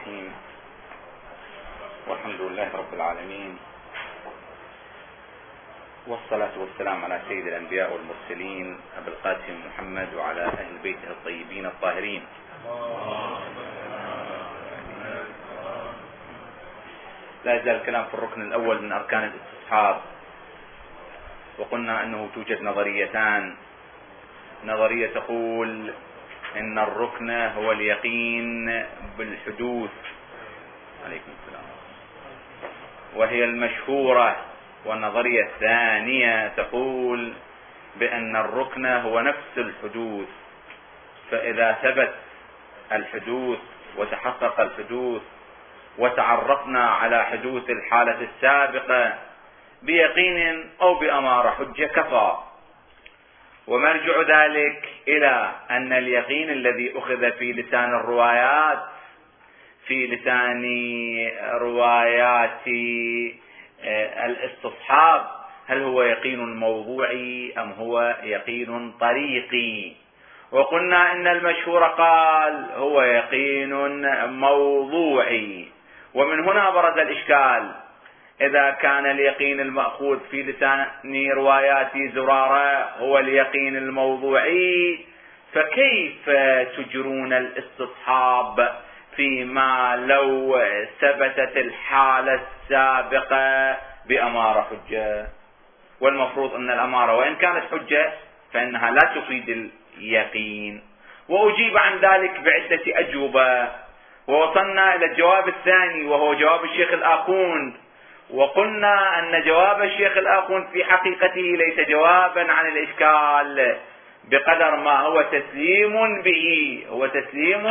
الرحيم، والحمد لله رب العالمين، والصلاة والسلام على سيد الأنبياء والمرسلين أبي القاسم محمد وعلى أهل بيته الطيبين الطاهرين. لا يزال الكلام في الركن الأول من أركان الاستصحاب، وقلنا أنه توجد نظريتان. نظرية تقول إن الركن هو اليقين بالحدوث، عليكم السلام، وهي المشهورة. والنظرية الثانية تقول بأن الركن هو نفس الحدوث، فإذا ثبت الحدوث وتحقق الحدوث وتعرفنا على حدوث الحالة السابقة بيقين أو بأمارة حجة كفى. ومرجع ذلك إلى أن اليقين الذي أخذ في لسان الروايات، في لسان روايات الاستصحاب، هل هو يقين موضوعي أم هو يقين طريقي؟ وقلنا إن المشهور قال هو يقين موضوعي. ومن هنا برز الإشكال: إذا كان اليقين المأخوذ في لسان روايات زرارة هو اليقين الموضوعي، فكيف تجرون الاستصحاب فيما لو ثبتت الحالة السابقة بأمارة حجة؟ والمفروض أن الأمارة وإن كانت حجة فإنها لا تفيد اليقين. وأجيب عن ذلك بعدة أجوبة، ووصلنا إلى الجواب الثاني وهو جواب الشيخ الآخوند. وقلنا أن جواب الشيخ الآخوند في حقيقته ليس جوابا عن الإشكال بقدر ما هو تسليم به، هو تسليم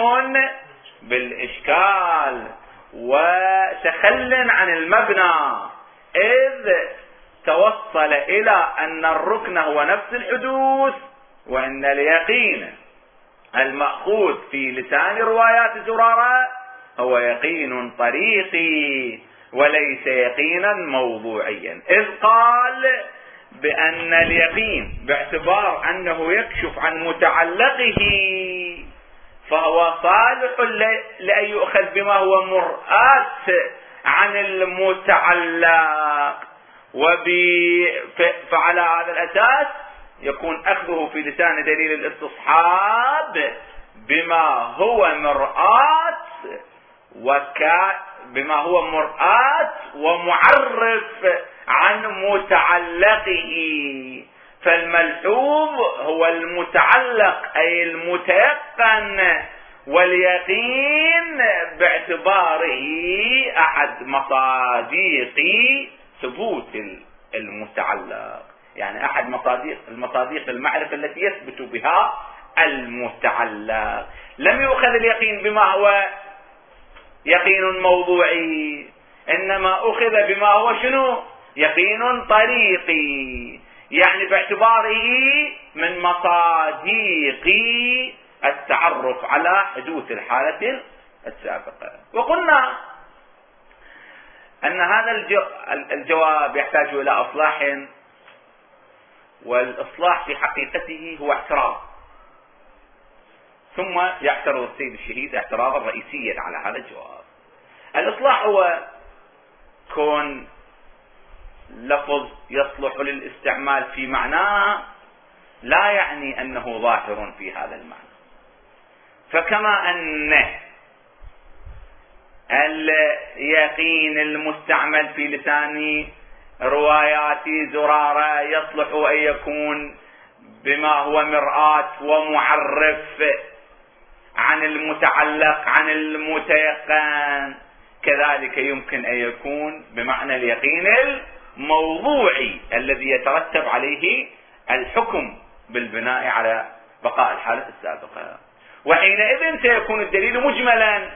بالإشكال وتخل عن المبنى، إذ توصل إلى أن الركن هو نفس الحدوث، وأن اليقين المأخوذ في لسان روايات زرارة هو يقين طريقي وليس يقينا موضوعيا، إذ قال بأن اليقين باعتبار أنه يكشف عن متعلقه فهو صالح لأن يؤخذ بما هو مرآة عن المتعلق، فعلى هذا الأساس يكون أخذه في لسان دليل الاستصحاب بما هو مرآة بما هو مرآة ومعرف عن متعلقه. فالملحوظ هو المتعلق أي المتيقن، واليقين باعتباره أحد مصادق ثبوت المتعلق، يعني أحد مصادق المعرفة التي يثبت بها المتعلق. لم يؤخذ اليقين بما هو يقين موضوعي، إنما أخذ بما هو شنو؟ يقين طريقي، يعني باعتباره من مصادق التعرف على حدوث الحالة السابقة. وقلنا أن هذا الجواب يحتاج إلى إصلاح، والإصلاح في حقيقته هو اعتراض، ثم يعترض السيد الشهيد اعتراضا رئيسيا على هذا الجواب. الإصلاح هو كون لفظ يصلح للاستعمال في معناه لا يعني أنه ظاهر في هذا المعنى. فكما أن اليقين المستعمل في لسان روايات زرارة يصلح أن يكون بما هو مرآة ومعرف عن المتعلق عن المتيقن، كذلك يمكن أن يكون بمعنى اليقين الموضوعي الذي يترتب عليه الحكم بالبناء على بقاء الحالة السابقة. وحينئذ سيكون الدليل مجملا،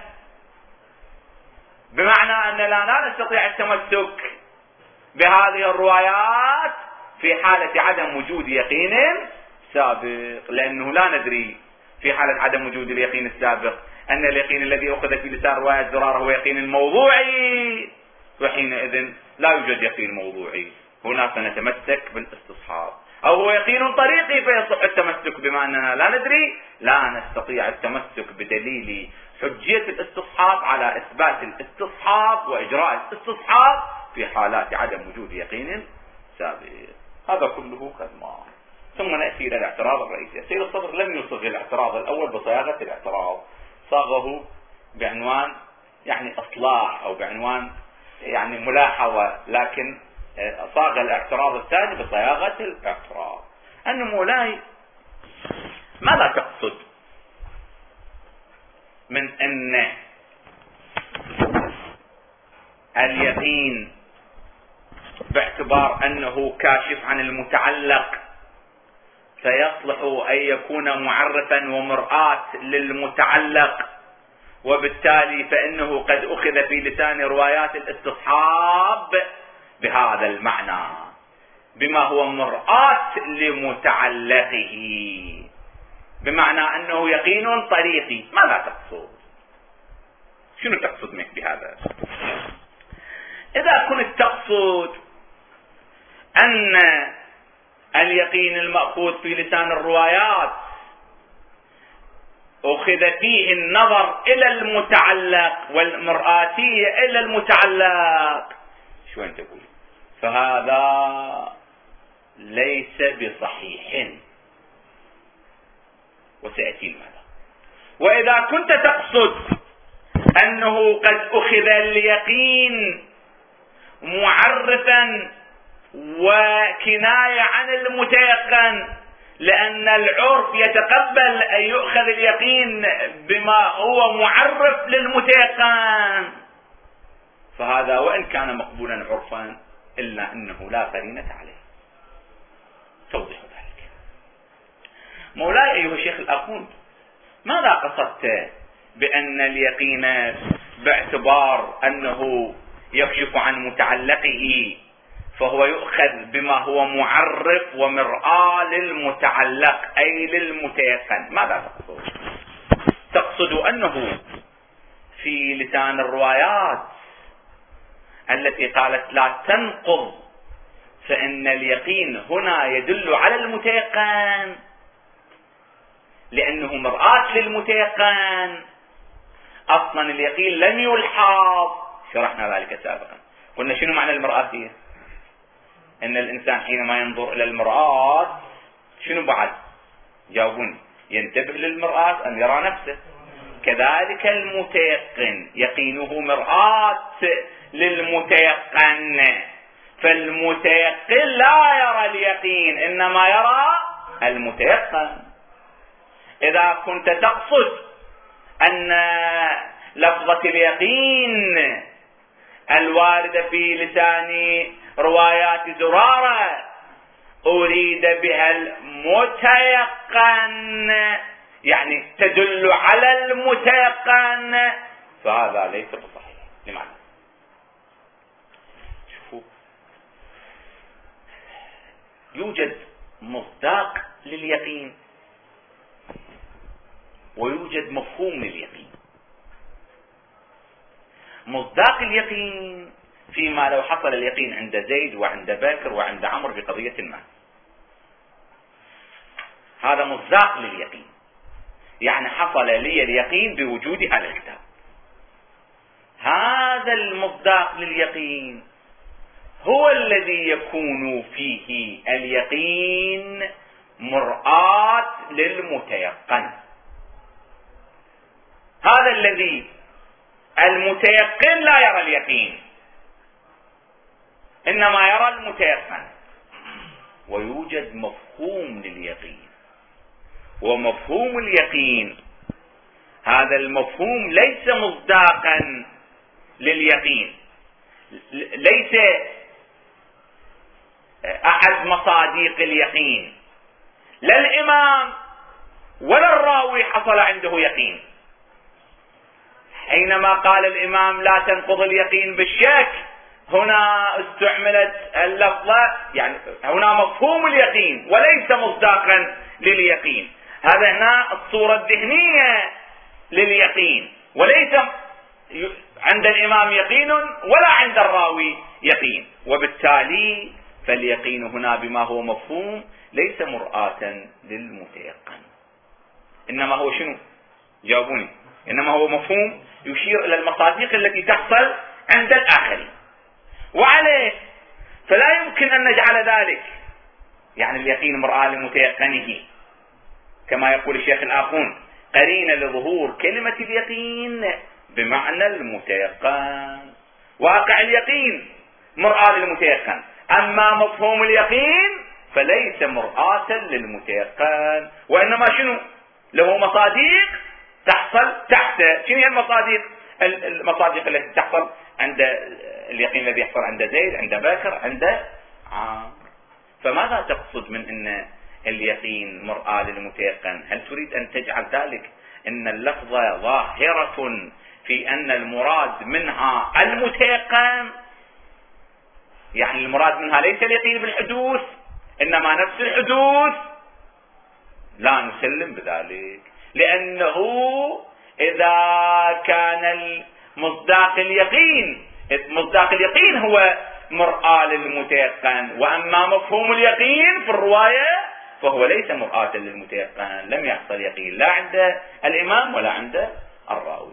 بمعنى أن لا نستطيع التمسك بهذه الروايات في حالة عدم وجود يقين سابق، لأنه لا ندري في حالة عدم وجود اليقين السابق أن اليقين الذي أخذ في لسان رواية زرارة هو يقين موضوعي، وحينئذ لا يوجد يقين موضوعي، هنا سنتمسك بالاستصحاب. أو هو يقين طريقي فيصح التمسك، بما أننا لا ندري لا نستطيع التمسك بدليل حجية الاستصحاب على إثبات الاستصحاب وإجراء الاستصحاب في حالات عدم وجود يقين سابق. هذا كله كلام. ثم نأتي إلى الاعتراض الرئيسي. السيد الصدر لم يصغ الاعتراض الأول بصياغة الاعتراض، صاغه بعنوان يعني إصلاح أو بعنوان يعني ملاحظة، لكن صاغ الاعتراض الثاني بصياغة الاعتراض. أن مولاي ماذا تقصد من أن اليقين باعتبار أنه كاشف عن المتعلق فيصلح أن يكون معرفا ومرآة للمتعلق، وبالتالي فإنه قد أخذ في لسان روايات الاستصحاب بهذا المعنى بما هو مرآة لمتعلقه، بمعنى أنه يقين طريقي. ماذا تقصد؟ شنو تقصد بهذا؟ إذا كنت تقصد أن اليقين المأخوذ في لسان الروايات أخذ فيه النظر إلى المتعلق والمرآتية إلى المتعلق، شو أنت تقول؟ فهذا ليس بصحيح، وسيأتي ماذا. وإذا كنت تقصد أنه قد أخذ اليقين معرفا وكناية عن المتيقن، لأن العرف يتقبل أن يؤخذ اليقين بما هو معرف للمتيقن، فهذا وإن كان مقبولا عرفا إلا أنه لا قرينة عليه. توضيح ذلك. مولاي أيها الشيخ الأخوند، ماذا قصدت بأن اليقين باعتبار أنه يكشف عن متعلقه فهو يؤخذ بما هو معرف ومرآة للمتعلق أي للمتيقن؟ ماذا تقصد؟ تقصد أنه في لسان الروايات التي قالت لا تنقض فإن اليقين هنا يدل على المتيقن لأنه مرآة للمتيقن. أصلا اليقين لم يلحظ، شرحنا ذلك سابقا. قلنا شنو معنى المرآتية؟ ان الانسان حينما ينظر الى المرآة شنو بعد؟ جاوبوني. ينتبه للمرآة ام يرى نفسه؟ كذلك المتيقن يقينه مرآة للمتيقن، فالمتيقن لا يرى اليقين انما يرى المتيقن. اذا كنت تقصد ان لفظة اليقين الواردة في لسان روايات زرارة أريد بها المتيقن، يعني تدل على المتيقن، فهذا ليس بصحيح. لماذا؟ شوفوا، يوجد مصداق لليقين ويوجد مفهوم لليقين. مصداق اليقين فيما لو حصل اليقين عند زيد وعند بكر وعند عمرو في قضية ما، هذا مصداق لليقين، يعني حصل لي اليقين بوجود هذا الكتاب. هذا المصداق لليقين هو الذي يكون فيه اليقين مرآة للمتيقن. هذا الذي المتيقن لا يرى اليقين إنما يرى المتيقن. ويوجد مفهوم لليقين، ومفهوم اليقين هذا المفهوم ليس مصداقا لليقين، ليس أحد مصاديق اليقين، لا الإمام ولا الراوي حصل عنده يقين. حينما قال الإمام لا تنقض اليقين بالشك، هنا استعملت اللفظة، يعني هنا مفهوم اليقين وليس مصداقا لليقين. هذا هنا الصورة الذهنية لليقين، وليس عند الإمام يقين ولا عند الراوي يقين، وبالتالي فاليقين هنا بما هو مفهوم ليس مرآة للمتيقن، إنما هو شنو؟ جاوبوني. إنما هو مفهوم يشير إلى المصادق التي تحصل عند الآخرين. وعليه فلا يمكن أن نجعل ذلك يعني اليقين مرآة لمتيقنه كما يقول الشيخ الآخون قرينة لظهور كلمة اليقين بمعنى المتيقن. واقع اليقين مرآة للمتيقن، أما مفهوم اليقين فليس مرآة للمتيقن، وإنما شنو؟ له مصادق تحصل تحت. شنو هي المصادق؟ المصادق التي تحصل عند اليقين الذي يحصل عند زيد، عند بكر، عند عامر. فماذا تقصد من أن اليقين مرآة للمتيقن؟ هل تريد أن تجعل ذلك أن اللفظة ظاهرة في أن المراد منها المتيقن؟ يعني المراد منها ليس اليقين بالحدوث إنما نفس الحدوث؟ لا نسلم بذلك، لأنه إذا كان مصداق اليقين هو مرآة للمتيقن، وأما مفهوم اليقين في الرواية فهو ليس مرآة للمتيقن. لم يحصل يقين لا عند الإمام ولا عند الراوي.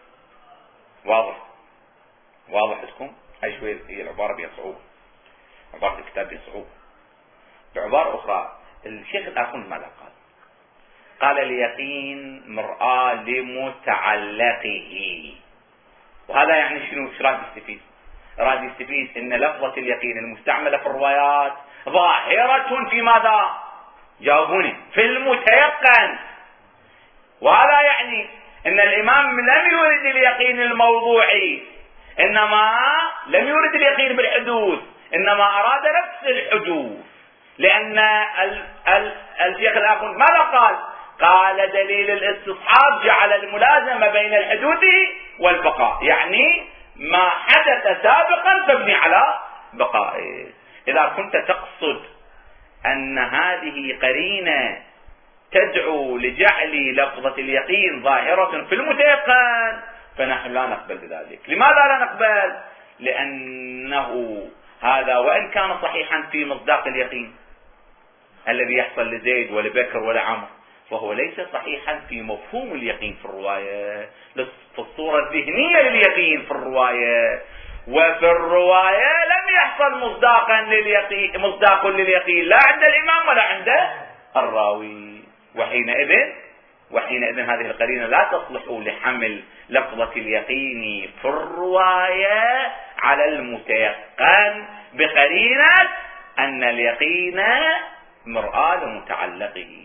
واضح لكم؟ هاي شوية هي العبارة بها صعوبة، عبارة الكتاب بها صعوبة. بعبارة أخرى الشيخ الآخون ماذا قال اليقين مرآة لمتعلقه. وهذا يعني شنو؟ ايش راد يستفيد؟ راد يستفيد ان لفظة اليقين المستعملة في الروايات ظاهرة في ماذا؟ جاوبوني، في المتيقن. وهذا يعني ان الامام لم يرد اليقين الموضوعي، انما لم يرد اليقين بالحدوث، انما اراد نفس الحدوث. لان الشيخ الاخون ماذا قال دليل الاستصحاب جعل الملازمة بين الحدوث والبقاء، يعني ما حدث سابقا فابني على بقائه. إذا كنت تقصد أن هذه قرينة تدعو لجعل لفظة اليقين ظاهرة في المتيقن فنحن لا نقبل بذلك. لماذا لا نقبل؟ لأنه هذا وإن كان صحيحا في مصداق اليقين الذي يحصل لزيد ولبكر ولعمر، فهو ليس صحيحا في مفهوم اليقين في الرواية، في الصورة الذهنية لليقين في الرواية. وفي الرواية لم يحصل مصداق لليقين لا عند الإمام ولا عند الراوي. وحينئذ هذه القرينة لا تصلح لحمل لفظة اليقين في الرواية على المتيقن بقرينة أن اليقين مرآة لمتعلقه.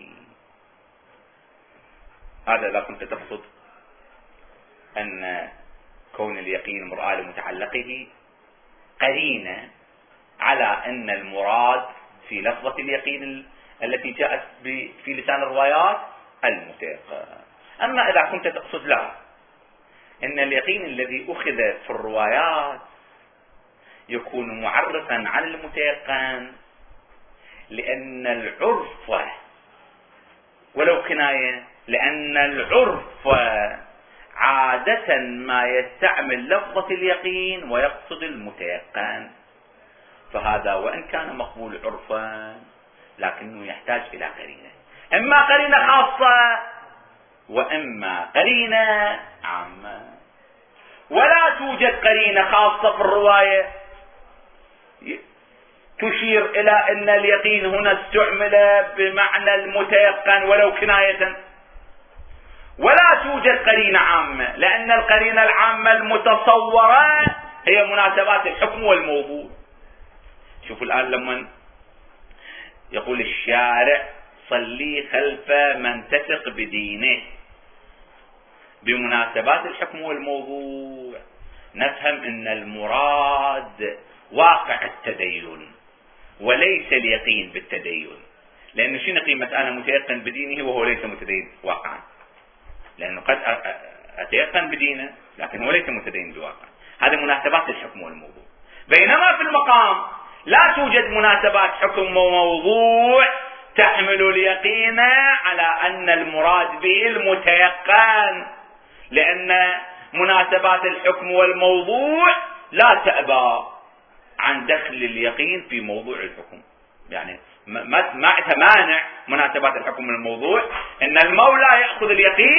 هذا إذا كنت تقصد أن كون اليقين مرآة لمتعلقه قرينة على أن المراد في لفظة اليقين التي جاءت في لسان الروايات المتيقن. أما إذا كنت تقصد لا، أن اليقين الذي أخذ في الروايات يكون معرفا عن المتيقن، لأن العرف ولو كناية، لأن العرف عادة ما يستعمل لفظة اليقين ويقصد المتيقن، فهذا وإن كان مقبول عرفا لكنه يحتاج إلى قرينة، إما قرينة خاصة وإما قرينة عامة. ولا توجد قرينة خاصة في الرواية تشير إلى أن اليقين هنا استعمل بمعنى المتيقن ولو كناية، ولا توجد قرينة عامة، لأن القرينة العامة المتصورة هي مناسبات الحكم والموضوع. شوفوا الآن لما يقول الشارع صلي خلف من تثق بدينه بمناسبات الحكم والموضوع، نفهم أن المراد واقع التدين وليس اليقين بالتدين. لأن شنو قيمة أنا متيقن بدينه وهو ليس متدين واقعا؟ لأنه قد أتيقن بدينه لكن هو ليس متدين بواقع. هذه مناسبات الحكم والموضوع. بينما في المقام لا توجد مناسبات حكم وموضوع تحمل اليقين على أن المراد به المتيقن، لأن مناسبات الحكم والموضوع لا تأبى عن دخل اليقين في موضوع الحكم. يعني ما مانع مناسبات الحكم والموضوع، ان المولى يأخذ اليقين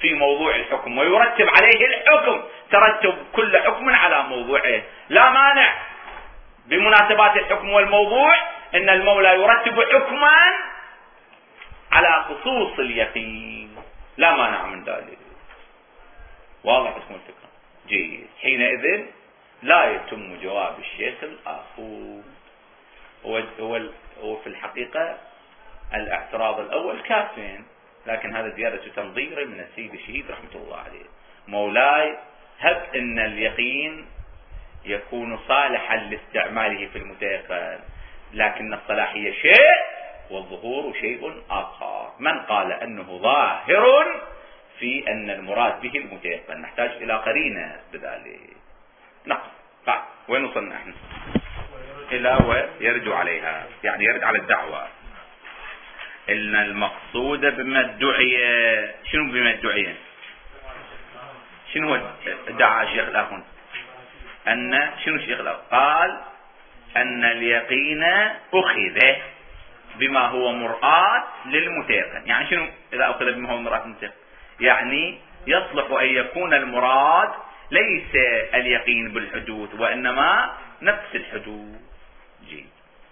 في موضوع الحكم ويرتب عليه الحكم ترتب كل حكم على موضوعه. لا مانع بمناسبات الحكم والموضوع ان المولى يرتب حكما على خصوص اليقين، لا مانع من ذلك. واضح اسم الفكرة؟ جيد. حينئذ لا يتم جواب الشيخ الآخر. هو في الحقيقة الاعتراض الأول كافٍ، لكن هذا زيادة تنظير من السيد الشهيد رحمة الله عليه. مولاي هب ان اليقين يكون صالحا لاستعماله في المتيقن، لكن الصلاحية شيء والظهور شيء آخر. من قال أنه ظاهر في أن المراد به المتيقن، نحتاج إلى قرينة بذلك. نقص وين وصلنا احنا؟ إلى ويرجع عليها، يعني يرد على الدعوة. إن المقصود بما ادعي، شنو بما ادعي؟ شنو ادعى الشيخ الآخر؟ أن شنو الشيخ الآخر قال؟ أن اليقين أخذ بما هو مرآة للمتيقن. يعني شنو إذا أخذ بما هو مرآة للمتيقن؟ يعني يصلح أن يكون المراد ليس اليقين بالحدوث وإنما نفس الحدوث. جيد.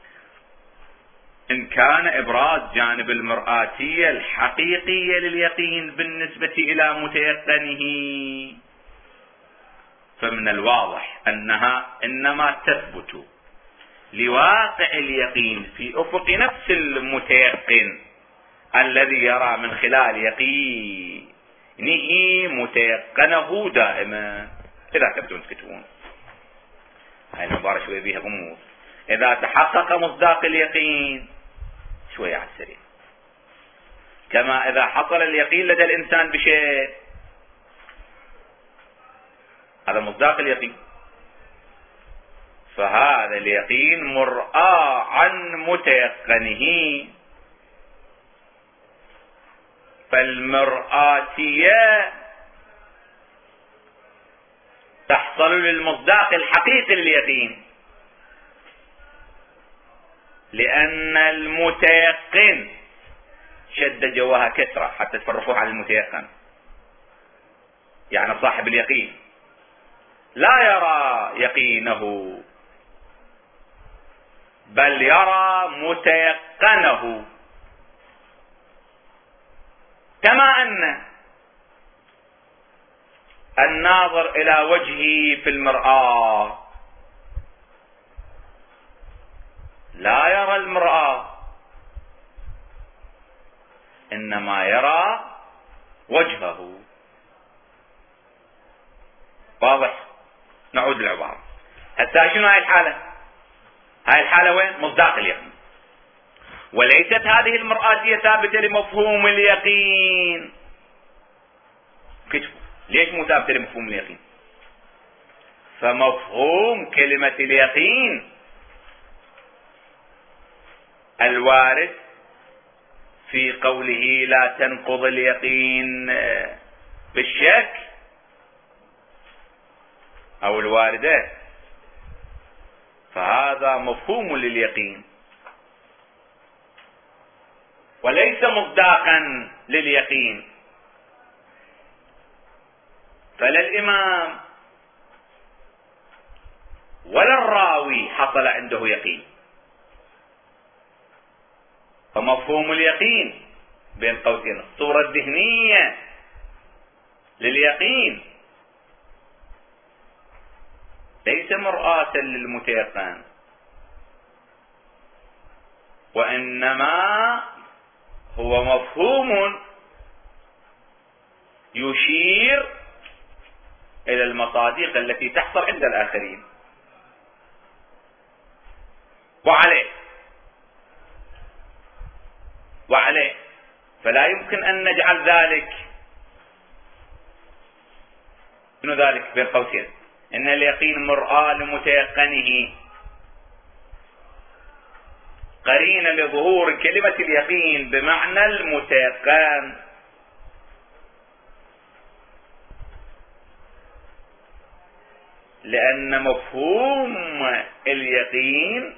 إن كان إبراز جانب المرآتية الحقيقية لليقين بالنسبة إلى متيقنه، فمن الواضح أنها إنما تثبت لواقع اليقين في أفق نفس المتيقن الذي يرى من خلال يقينه متيقنه دائما. إذا تبدون تكتبون هاي العبارة شوية بيها غموض. إذا تحقق مصداق اليقين شوية على السريع، كما إذا حصل اليقين لدى الإنسان بشيء، هذا مصداق اليقين، فهذا اليقين مرآة عن متيقنه. فالمرآتية تحصل للمصداق الحقيقي لليقين، لأن المتيقن شد جواها كثرة حتى تفرقوها عن المتيقن. يعني صاحب اليقين لا يرى يقينه بل يرى متيقنه، كما أن الناظر إلى وجهه في المرآة لا يرى المرآة إنما يرى وجهه. واضح؟ نعود للعبارة. حتى شنو هاي الحالة؟ هاي الحالة وين؟ مصداق اليقين. وليست هذه المرآتية ثابتة لمفهوم اليقين. كتبوا ليش مو ثابتة لمفهوم اليقين؟ فمفهوم كلمة اليقين الوارد في قوله لا تنقض اليقين بالشك أو الواردة، فهذا مفهوم لليقين وليس مصداقا لليقين. فلا الإمام ولا الراوي حصل عنده يقين، فمفهوم اليقين بين قوسين الصورة الذهنية لليقين ليس مرآة للمتيقن، وإنما هو مفهوم يشير إلى المصادق التي تحصل عند الآخرين. وعليه فلا يمكن أن نجعل ذلك، شنو ذلك بين قوسين، إن اليقين مرآة لمتيقنه قرينة لظهور كلمة اليقين بمعنى المتيقن. لأن مفهوم اليقين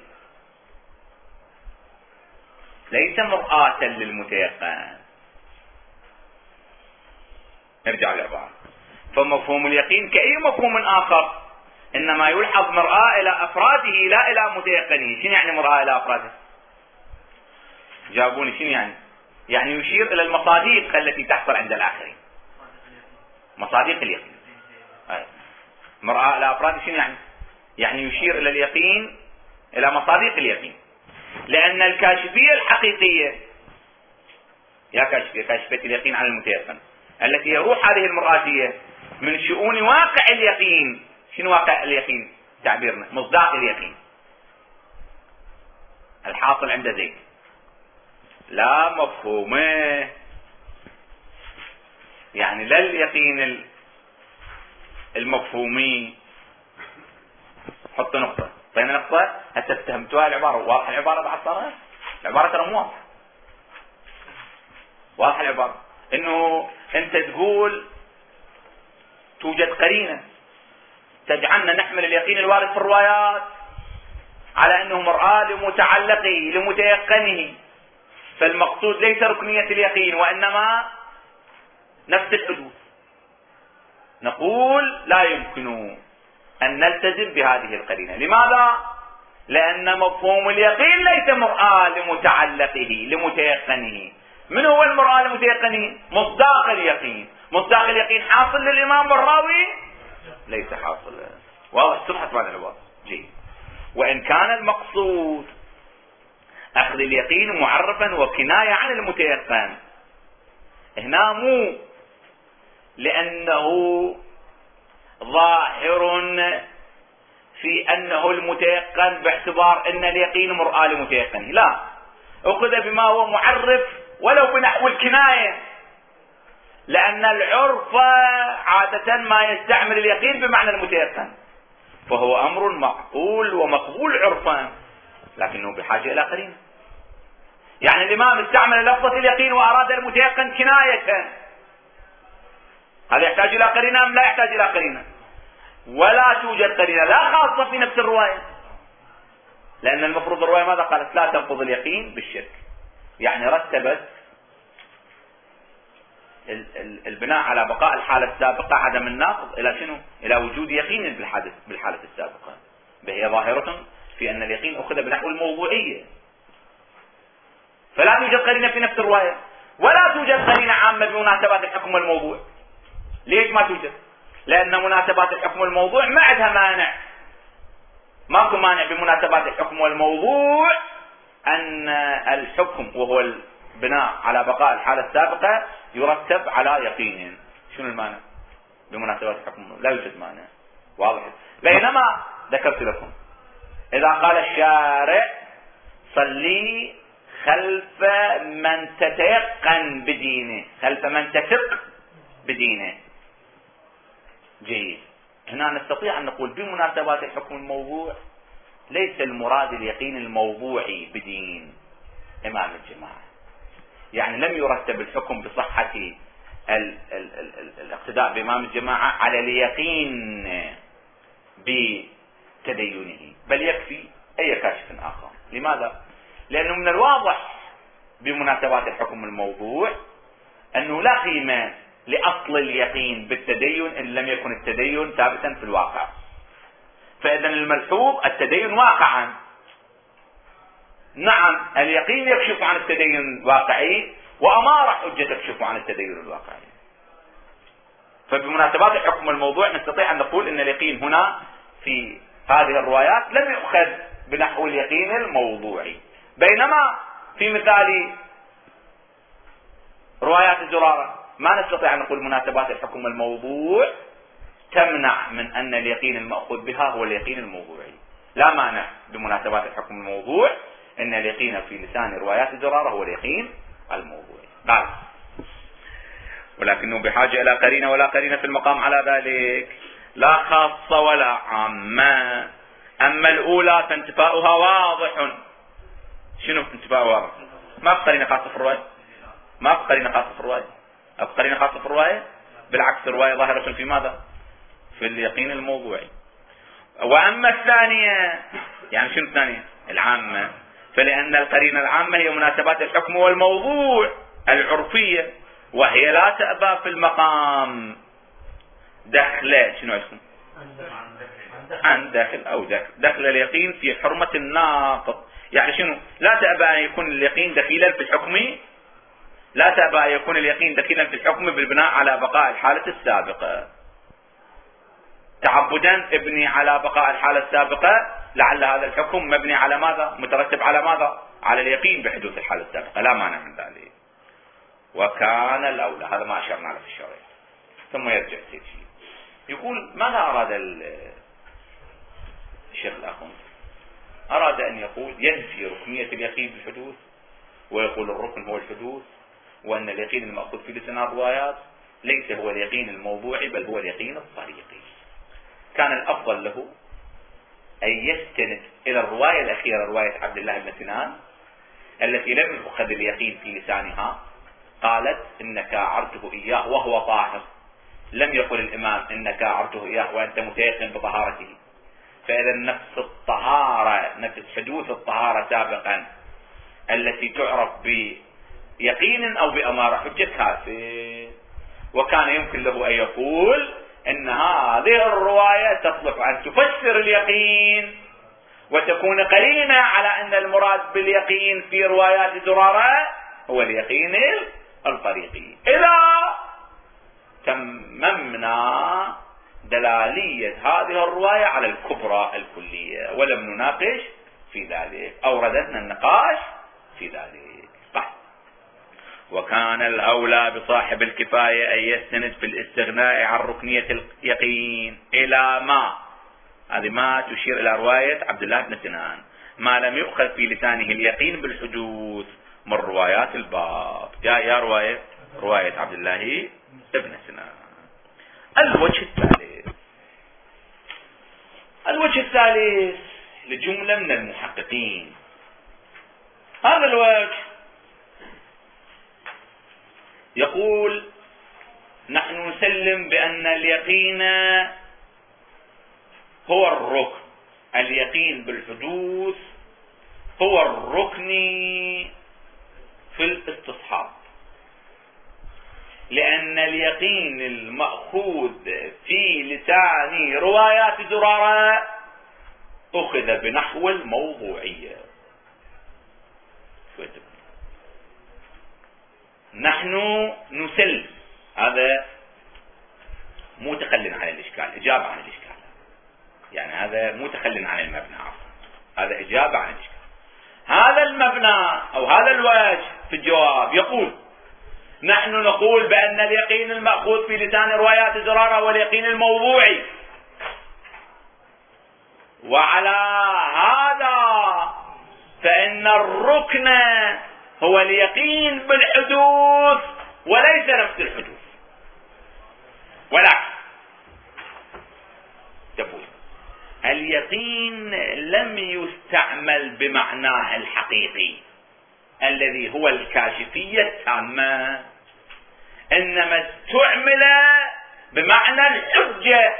ليس مرآة للمتيقن، نرجع للعبارة. فمفهوم اليقين كأي مفهوم آخر، إنما يلحظ مرآة إلى أفراده لا إلى متيقنه. شنو يعني مرآة إلى أفراده؟ جاوبوني شنو يعني؟ يعني يشير إلى المصادق التي تحصل عند الآخرين، مصادق اليقين. مرآة إلى أفراده شنو يعني؟ يعني يشير إلى اليقين، إلى مصادق اليقين. لأن الكاشفية الحقيقية، يا كاشفية، كاشفية اليقين عن المتيقن، التي يروح هذه المرآتية من شؤون واقع اليقين. شنو واقع اليقين؟ تعبيرنا مصداق اليقين الحاصل عند زيد، لا مفهومه. يعني لا اليقين المفهومي. حط نقطة، طينا نقطة. هسه اتهمتوها العبارة، واضحة العبارة بعد صارت؟ العبارة ترى مو واضحة، واضحة العبارة. انه انت تقول توجد قرينة تجعلنا نحمل اليقين الوارد في الروايات على انه مرآة لمتعلقه لمتيقنه، فالمقصود ليس ركنية اليقين وانما نفس الحدوث. نقول لا يمكن ان نلتزم بهذه القرينة. لماذا؟ لان مفهوم اليقين ليس مرآة لمتعلقه لمتيقنه. من هو المرآة لمتيقنه؟ مصداق اليقين. مصداق اليقين حاصل للامام والراوي؟ ليس حاصل. واضح؟ صلحت معنى العبارة. جيد. وان كان المقصود اخذ اليقين معرفا وكناية عن المتيقن، هنا مو لانه ظاهر في انه المتيقن باعتبار ان اليقين مرآة لمتيقنه، لا، اخذ بما هو معرف ولو بنحو الكناية، لان العرف عادة ما يستعمل اليقين بمعنى المتيقن، فهو امر معقول ومقبول عرفا، لكنه بحاجة الى قرينة. يعني الامام استعمل لفظة اليقين واراد المتيقن كناية، هذا يحتاج الى قرينة ام لا يحتاج الى قرينة؟ ولا توجد قرينة، لا خاصة في نفس الرواية، لان المفروض الرواية ماذا قالت؟ لا تنقض اليقين بالشرك. يعني رتبت البناء على بقاء الحالة السابقة عدم الناقض الى شنو؟ الى وجود يقين بالحالة السابقة، وهي ظاهرة في ان اليقين اخذ بنحو الموضوعية. فلا توجد قرينة في نفس الرواية، ولا توجد قرينة عامة بمناسبات الحكم والموضوع. ليش ما توجد؟ لان مناسبات الحكم والموضوع ما عندها مانع، ماكو مانع بمناسبات الحكم والموضوع ان الحكم وهو البناء على بقاء الحالة السابقة يرتب على يقين. شنو المانع بمناسبات الحكم؟ لا يوجد مانع. واضح؟ بينما ذكرت لكم اذا قال الشارع صلي خلف من تتيقن بدينه، خلف من تثق بدينه، جيد، هنا نستطيع ان نقول بمناسبات الحكم الموضوع ليس المراد اليقين الموضوعي بدين امام الجماعة. يعني لم يرتب الحكم بصحة الاقتداء بامام الجماعة على اليقين بتدينه، بل يكفي اي كاشف اخر. لماذا؟ لانه من الواضح بمناسبات الحكم الموضوع انه لا قيمة لاصل اليقين بالتدين ان لم يكن التدين ثابتا في الواقع. فاذا الملحوظ التدين واقعا، نعم اليقين يكشف عن التدين الواقعي وامارة حجة تكشف عن التدين الواقعي. فبمناسبات الحكم الموضوع نستطيع ان نقول ان اليقين هنا في هذه الروايات لم يؤخذ بنحو اليقين الموضوعي، بينما في مثال روايات الزرارة ما نستطيع ان نقول مناسبات الحكم الموضوع تمنع من ان اليقين المأخوذ بها هو اليقين الموضوعي. لا مانع بمناسبات الحكم الموضوع ان اليقين في لسان روايات الزرارة هو اليقين الموضوعي. قال ولكنه بحاجة الى قرينة، ولا قرينة في المقام على ذلك، لا خاصة ولا عامة. اما الاولى فانتفاؤها واضح. شنو انتفاء واضح؟ ما في قرينة خاصة في الرواية، ما في قرينة خاصة في الرواية، أو قرينة خاصة في الرواية، بالعكس الرواية ظاهرة في ماذا؟ في اليقين الموضوعي. واما الثانية، يعني شنو الثانية؟ العامة، فلان القرينة العامة هي مناسبات الحكم والموضوع العرفية وهي لا تأبى في المقام دخل شنو عندكم؟ عن داخل أو دخل اليقين في حرمة الناقض. يعني شنو؟ لا تأبى أن يكون اليقين دخيلا في الحكم، لا تأبى أن يكون اليقين دخيلا في الحكم بالبناء على بقاء الحالة السابقة. تعبدا ابني على بقاء الحالة السابقة، لعل هذا الحكم مبني على ماذا؟ مترتب على ماذا؟ على اليقين بحدوث الحالة السابقة، لا مانع من ذلك. وكان الأولى، هذا ما أشرنا له في الشرع. ثم يرجع سيدي يقول ماذا أراد الشيخ الأخوان؟ أراد أن يقول ينفي ركنية اليقين بالحدوث، ويقول الركن هو الحدوث، وأن اليقين المأخوذ في لسان الروايات ليس هو اليقين الموضوعي بل هو اليقين الطريقي. كان الأفضل له أن يستند إلى الرواية الأخيرة، رواية عبد الله بن سنان التي لم يؤخذ اليقين في لسانها، قالت إنك أعرته إياه وهو طاهر. لم يقل الإمام إنك أعرته إياه وأنت متيقن بطهارته. فإذا نفس الطهارة، نفس حدوث الطهارة سابقا التي تعرف بيقين أو بأمارة حجة كافر. وكان يمكن له أن يقول إن هذه الرواية تصلح أن تفسر اليقين وتكون قرينة على أن المراد باليقين في روايات زرارة هو اليقين الطريقي. إذا تممنا دلالية هذه الرواية على الكبرى الكلية ولم نناقش في ذلك، أوردتنا النقاش في ذلك. وكان الأولى بصاحب الكفاية أن يستند في الاستغناء عن ركنية اليقين إلى ما، هذه ما تشير إلى رواية عبد الله بن سنان، ما لم يؤخذ في لسانه اليقين بالحدوث من روايات الباب. يا رواية عبد الله بن سنان. الوجه الثالث لجملة من المحققين. هذا الوجه يقول نحن نسلم بأن اليقين هو الركن، اليقين بالحدوث هو الركن في الاستصحاب، لأن اليقين المأخوذ في لسان روايات زرارة أخذ بنحو الموضوعية. نحن نسلم، هذا مو تخل عن الإشكال، إجابة عن الإشكال، يعني هذا مو تخل عن المبنى، هذا إجابة عن الإشكال. هذا المبنى أو هذا الوجه في الجواب يقول نحن نقول بأن اليقين المأخوذ في لسان روايات زرارة هو اليقين الموضوعي، وعلى هذا فإن الركن هو اليقين بالحدوث وليس نفس الحدوث، والعكس. تقول اليقين لم يستعمل بمعناه الحقيقي الذي هو الكاشفية التامة، إنما استعمل بمعنى الحجة،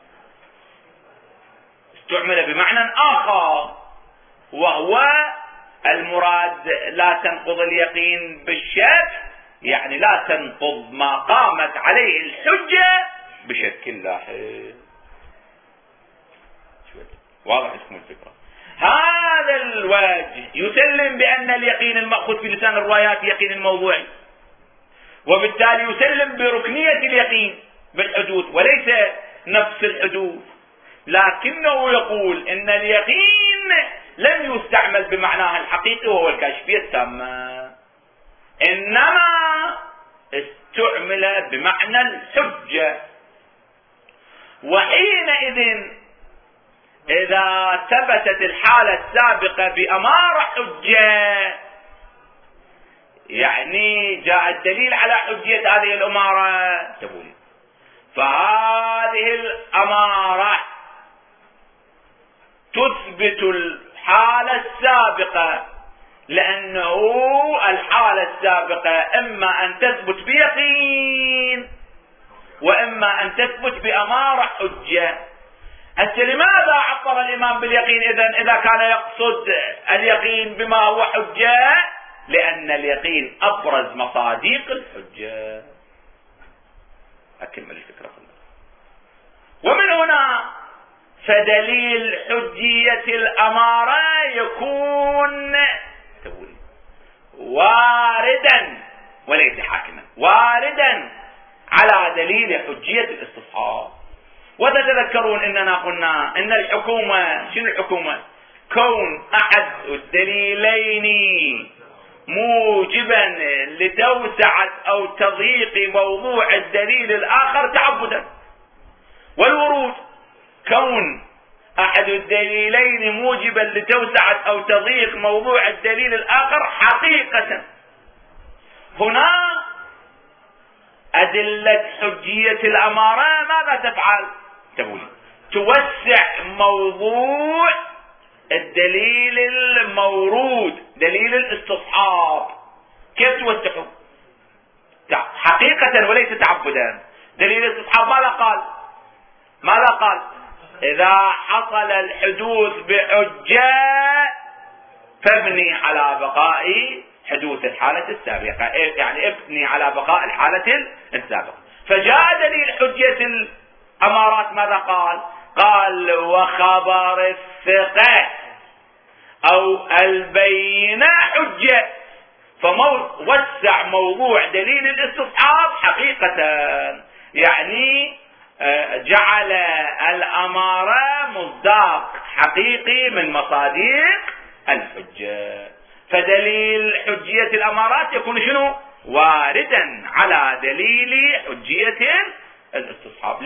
استعمل بمعنى آخر، وهو المراد لا تنقض اليقين بالشك، يعني لا تنقض ما قامت عليه الحجة بشك لاحق. واضح اسم الفكرة. هذا الوجه يسلم بأن اليقين المأخوذ في لسان الروايات يقين الموضوعي، وبالتالي يسلم بركنية اليقين بالحدوث وليس نفس الحدوث، لكنه يقول إن اليقين لم يستعمل بمعناه الحقيقي وهو الكاشفية التامة، إنما استعمل بمعنى الحجة. وحينئذ إذا ثبتت الحالة السابقة بأمارة حجة، يعني جاء الدليل على حجية هذه الأمارة، فهذه الأمارة تثبت الحالة السابقة، لأنه الحالة السابقة إما أن تثبت بيقين وإما أن تثبت بأمارة حجة. لماذا عبر الإمام باليقين إذا كان يقصد اليقين بما هو حجة؟ لأن اليقين أبرز مصادق الحجة. أكمل الفكرة كلها. ومن هنا فدليل حجية الأمارة يكون واردا وليس حاكما، واردا على دليل حجية الاستصحاب. وتتذكرون اننا قلنا ان الحكومة، شنو الحكومة؟ كون احد الدليلين موجبا لتوسعة او تضييق موضوع الدليل الاخر تعبدا. والورود كون احد الدليلين موجبا لتوسعة او تضييق موضوع الدليل الاخر حقيقة. هنا أدلة حجية الأمارة ماذا تفعل؟ تقول توسع موضوع الدليل المورود، دليل الاستصحاب. كيف توسعه؟ حقيقة وليس تعبدا. دليل الاستصحاب ماذا قال؟ إذا حصل الحدوث بحجة فابني على بقاء حدوث الحالة السابقة، يعني ابني على بقاء الحالة السابقة. فجاء دليل حجية الأمارات ماذا قال وخبر الثقة أو البينة حجة. فوسع موضوع دليل الاستصحاب حقيقة، يعني جعل الأمارة مصداق حقيقي من مصادق الحجة. فدليل حجية الأمارات يكون شنو؟ واردا على دليل حجية الاستصحاب،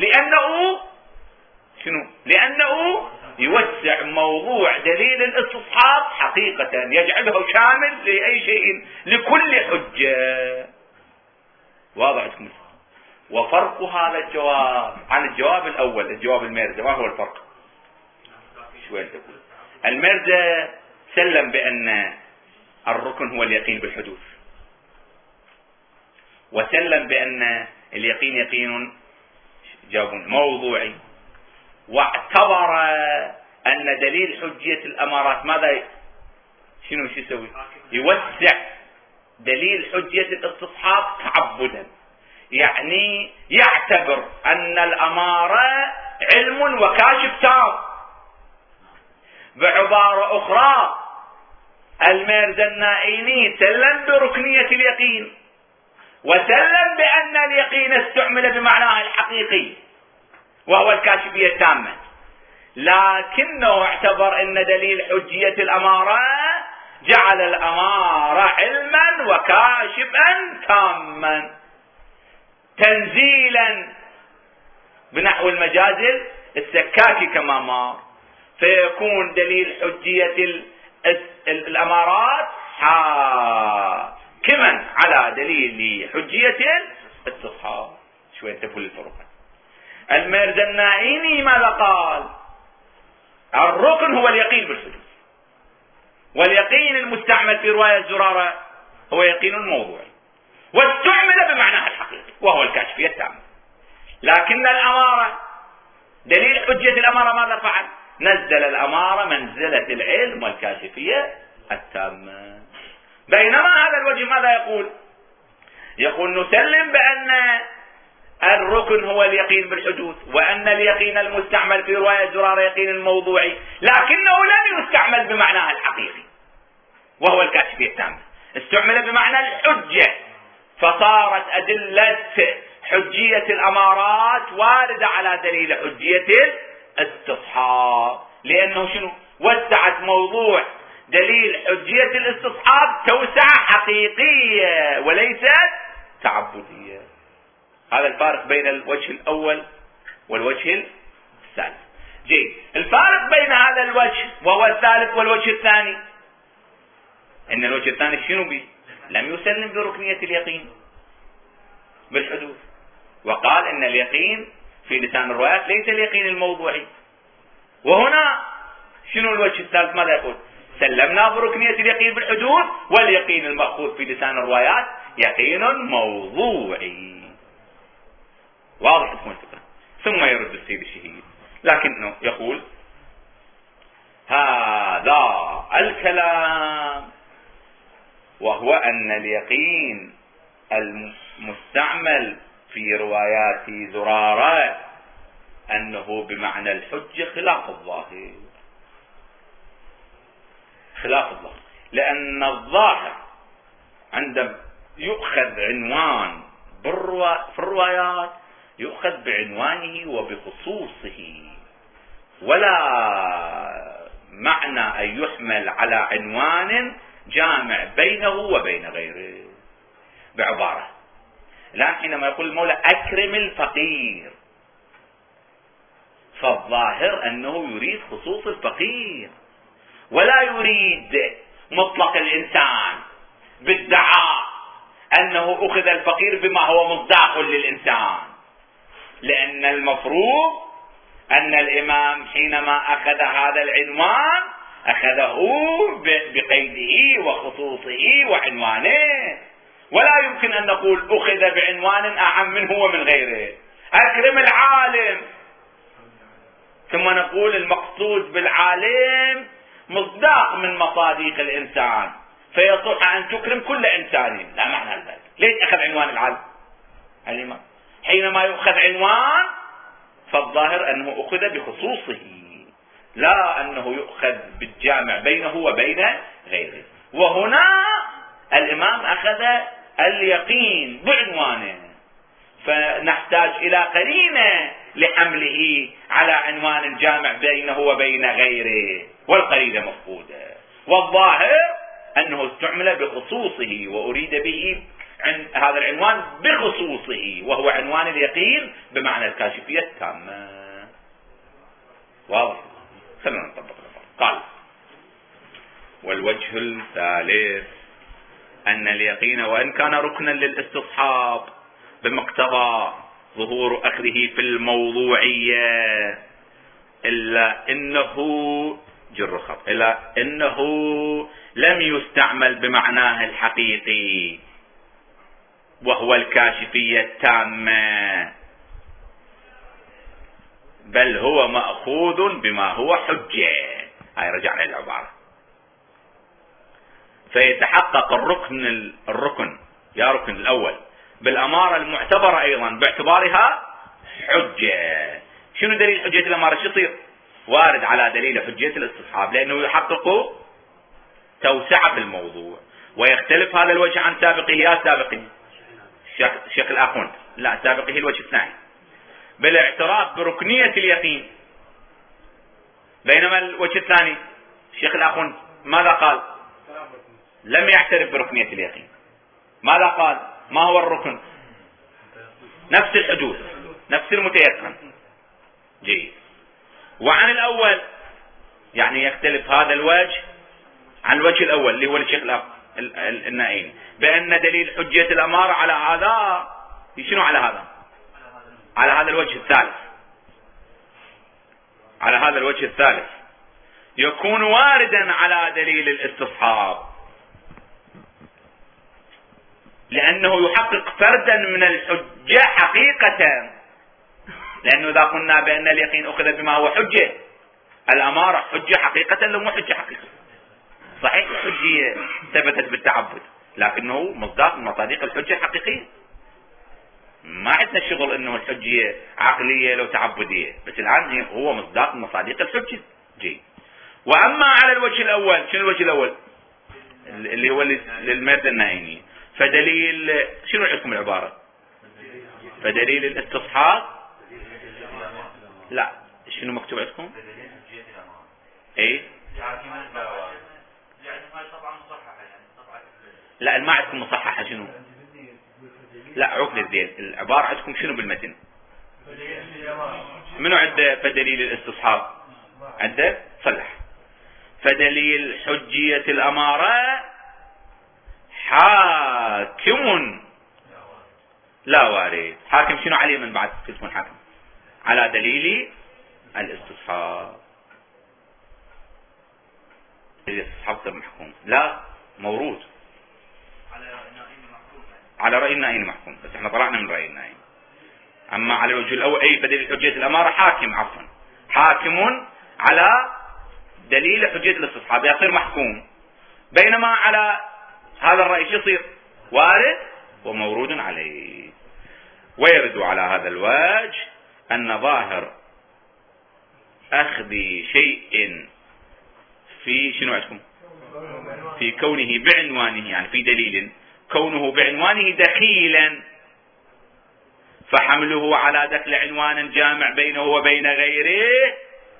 لأنه يوسع موضوع دليل الاستصحاب حقيقة، يجعله شامل لأي شيء، لكل حجة. واضح عندكم؟ وفرق هذا الجواب عن الجواب الأول، الجواب الميرزا، ما هو الفرق؟ شوية تقول الميرزا سلم بأن الركن هو اليقين بالحدوث، وسلم بأن اليقين يقين موضوعي، واعتبر أن دليل حجية الأمارات ماذا شنو يسوي؟ يوسع دليل حجية الاستصحاب تعبدا، يعني يعتبر أن الأمارة علم وكاشف تام. بعبارة أخرى الميرزا النائيني سلم بركنية اليقين، وسلم بأن اليقين استعمل بمعناه الحقيقي وهو الكاشفية التامة، لكنه اعتبر أن دليل حجية الأمارة جعل الأمارة علما وكاشفا تاما تنزيلا بنحو المجاز السكاكي كما مر. فيكون دليل حجية الأمارات حاكما على دليل حجية الاستصحاب. شوية تقول الفرق. الميرزا النائيني ماذا قال؟ الركن هو اليقين بالحدوث، واليقين المستعمل في رواية زرارة هو يقين موضوعي، واستعمل بمعناه الحقيقي وهو الكاشفية التامة. لكن الأمارة دليل حجية الأمارة ماذا فعل؟ نزل الأمارة منزلة العلم والكاشفية التامة. بينما هذا الوجه ماذا يقول نسلم بأن الركن هو اليقين بالحدوث، وأن اليقين المستعمل في رواية زرارة يقين الموضوعي، لكنه لم يستعمل بمعناه الحقيقي وهو الكاشفية التامة، استعمل بمعنى الحجة. فصارت أدلة حجية الأمارات واردة على دليل حجية الاستصحاب، لأنه شنو؟ وسعت موضوع دليل حجية الاستصحاب توسعة حقيقية وليست تعبدية. هذا الفارق بين الوجه الأول والوجه الثالث. جيد. الفارق بين هذا الوجه وهو الثالث والوجه الثاني إن الوجه الثاني شنو بي؟ لم يسلم بركنية اليقين بالحدوث، وقال إن اليقين في لسان الروايات ليس اليقين الموضوعي. وهنا شنو الوجه الثالث؟ ماذا يقول؟ سلمنا بركنية اليقين بالحدوث، واليقين المأخوذ في لسان الروايات يقين موضوعي. واضح لكم الفكرة؟ ثم يرد السيد الشهيد لكنه يقول هذا الكلام وهو أن اليقين المستعمل في روايات زرارة أنه بمعنى الحجة خلاف الظاهر، خلاف الظاهر، لأن الظاهر عندما يؤخذ عنوان في الروايات يؤخذ بعنوانه وبخصوصه، ولا معنى أن يحمل على عنوان جامع بينه وبين غيره. بعبارة، الآن حينما يقول المولى أكرم الفقير، فالظاهر أنه يريد خصوص الفقير ولا يريد مطلق الإنسان بادعاء أنه أخذ الفقير بما هو مصداق للإنسان، لأن المفروض أن الإمام حينما أخذ هذا العنوان أخذه بقيده وخصوصه وعنوانه، ولا يمكن أن نقول أخذ بعنوان أعم منه ومن غيره. أكرم العالم، ثم نقول المقصود بالعالم مصداق من مصاديق الإنسان، فيصح أن تكرم كل إنسان، لا معنى ذلك. ليش أخذ عنوان العالم؟ الإمام حينما يؤخذ عنوان فالظاهر أنه أخذ بخصوصه، لا أنه يؤخذ بالجامع بينه وبين غيره. وهنا الإمام أخذ اليقين بعنوانه، فنحتاج إلى قرينة لحمله على عنوان جامع بينه وبين غيره، والقرينة مفقودة. والظاهر أنه استعمل بخصوصه، وأريد به هذا العنوان بخصوصه، وهو عنوان اليقين بمعنى الكاشفية التامة. واضح؟ خلونا نطبق. قال: والوجه الثالث أن اليقين وإن كان ركنا للاستصحاب بمقتضى ظهور أخذه في الموضوعية، إلا إنه لم يستعمل بمعناه الحقيقي وهو الكاشفية التامة، بل هو مأخوذ بما هو حجة. هاي رجعنا للعبارة. فيتحقق الركن يا ركن الأول بالأمارة المعتبرة أيضا باعتبارها حجة. شنو دليل حجة الأمارة؟ شو يصير؟ وارد على دليل حجة الاستصحاب، لأنه يحقق توسعة في الموضوع. ويختلف هذا الوجه عن سابقه. يا سابقه الشيخ الأخوند، لا سابقه الوجه الثاني بالاعتراف بركنية اليقين، بينما الوجه الثاني الشيخ الأخوند ماذا قال؟ لم يعترف بركنية اليقين. ماذا قال؟ ما هو الركن؟ نفس الحدوث، نفس المتيقن. جيد. وعن الأول يعني يختلف هذا الوجه عن الوجه الأول اللي هو الشيخ النائين، بأن دليل حجة الأمارة على هذا شنو؟ على هذا، على هذا الوجه الثالث، على هذا الوجه الثالث يكون واردا على دليل الاستصحاب، لأنه يحقق فردا من الحجة حقيقة. لأنه إذا قلنا بأن اليقين أخذ بما هو حجة، الأمارة حجة حقيقة لو مو حجة حقيقة. صحيح الحجية ثبتت بالتعبد، لكنه مصداق من مصادق الحجة الحقيقية. ما عندنا شغل انه الحجية عقلية لو تعبدية، بس الآن هو مصداق من مصادق الحجة. جيد. وأما على الوجه الأول، شنو الوجه الأول؟ اللي هو للمرد النائمي. فدليل شنو عندكم العبارة؟ فدليل الاستصحاب، لا شنو مكتوب عندكم؟ ايه لا ما عندكم مصححة. شنو؟ لا عقد الزين. العبارة عندكم شنو بالمتن؟ منو عنده فدليل الاستصحاب؟ عنده صلح. فدليل حجية الأمارة حاكم لا وارد. حاكم شنو عليه من بعد تكون حاكم؟ على دليل الاستصحاب. الاستصحاب غير محكوم، لا مورود على رأي النائين محكوم، بس احنا طلعنا من رأي النائين. اما على الوجه الاول اي فدليل حجية الامارة حاكم، عفوا حاكم على دليل حجية الاستصحاب يصير محكوم. بينما على هذا الرأي شو يصير؟ وارد ومورود عليه. ويرد على هذا الوجه أن ظاهر أخذ شيء في شنو عندكم؟ في كونه بعنوانه، يعني في دليل كونه بعنوانه دخيلا، فحمله على دخل عنوان جامع بينه وبين غيره.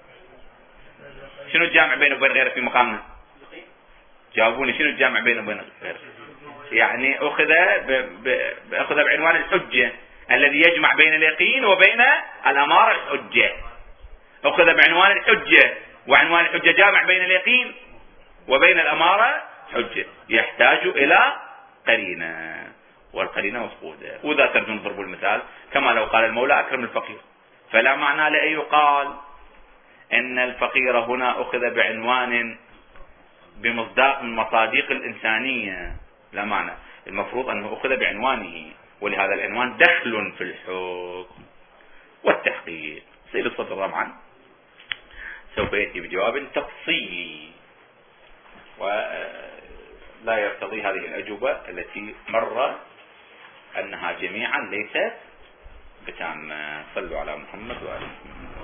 شنو الجامع بينه وبين غيره في مقامنا؟ جاوبوني، شنو الجامع بينه وبين غيره؟ يعني أخذ بعنوان الحجة الذي يجمع بين اليقين وبين الأمارة الحجة. أخذ بعنوان الحجة، وعنوان الحجة جامع بين اليقين وبين الأمارة حجة، يحتاج إلى قرينة، والقرينة مفقودة. وإذا ترجم ضرب المثال كما لو قال المولى أكرم الفقير، فلا معنى لأن يقال إن الفقير هنا أخذ بعنوان بمصداق من مصاديق الإنسانية، لا معنى. المفروض أنه أخذ بعنوانه، ولهذا العنوان دخل في الحكم والتحقيق. سيد الصدر طبعا سوف يأتي بجواب تفصيلي، ولا يرتضي هذه الأجوبة التي مر أنها جميعا ليست بتامة. صلوا على محمد وآله.